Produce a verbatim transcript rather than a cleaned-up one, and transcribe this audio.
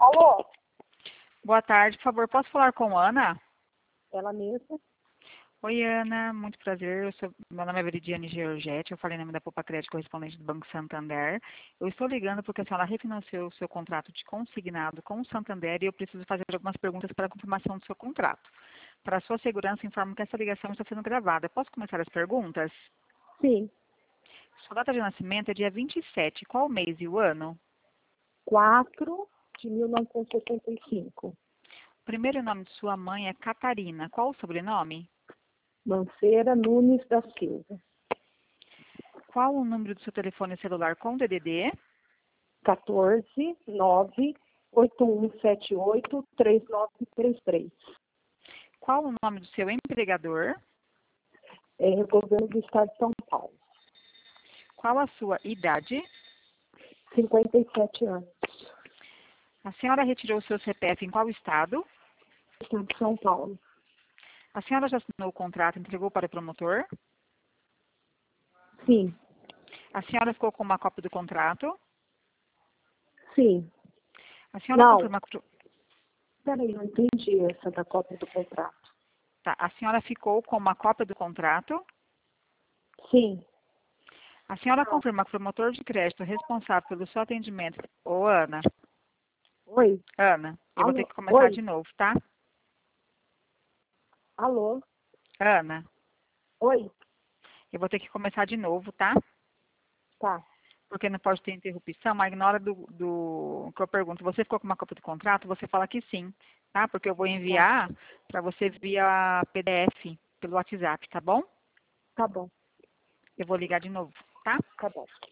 Alô? Boa tarde, por favor, posso falar com Ana? Ela mesma? Oi, Ana, muito prazer. Eu sou, meu nome é Veridiane Georgetti, eu falei em nome da Poupa Crédito, correspondente do Banco Santander. Eu estou ligando porque a senhora refinanciou o seu contrato de consignado com o Santander e eu preciso fazer algumas perguntas para a confirmação do seu contrato. Para a sua segurança, informo que essa ligação está sendo gravada. Posso começar as perguntas? Sim. Sua data de nascimento é dia vinte e sete. Qual o mês e o ano? quatro de mil novecentos e setenta e cinco. O primeiro nome de sua mãe é Catarina. Qual o sobrenome? Manceira Nunes da Silva. Qual o número do seu telefone celular com D D D? quatorze, nove, oito um sete oito, três nove três três. Qual o nome do seu empregador? É governo do Estado de São Paulo. Qual a sua idade? cinquenta e sete anos. A senhora retirou o seu C P F em qual estado? Estado de São Paulo. A senhora já assinou o contrato e entregou para o promotor? Sim. A senhora ficou com uma cópia do contrato? Sim. A senhora Não. confirma... Peraí, não entendi essa da cópia do contrato. Tá. A senhora ficou com uma cópia do contrato? Sim. A senhora confirma que o promotor de crédito responsável pelo seu atendimento... Ô, Ana. Oi? Ana, eu vou ter Alô? que começar Oi? de novo, tá? Alô? Ana, Oi? eu vou ter que começar de novo, tá? Tá. Porque não pode ter interrupção, mas na hora do, do que eu pergunto, você ficou com uma cópia do contrato? Você fala que sim, tá? Porque eu vou enviar para você via P D F pelo WhatsApp, tá bom? Tá bom. Eu vou ligar de novo, tá? Tá bom.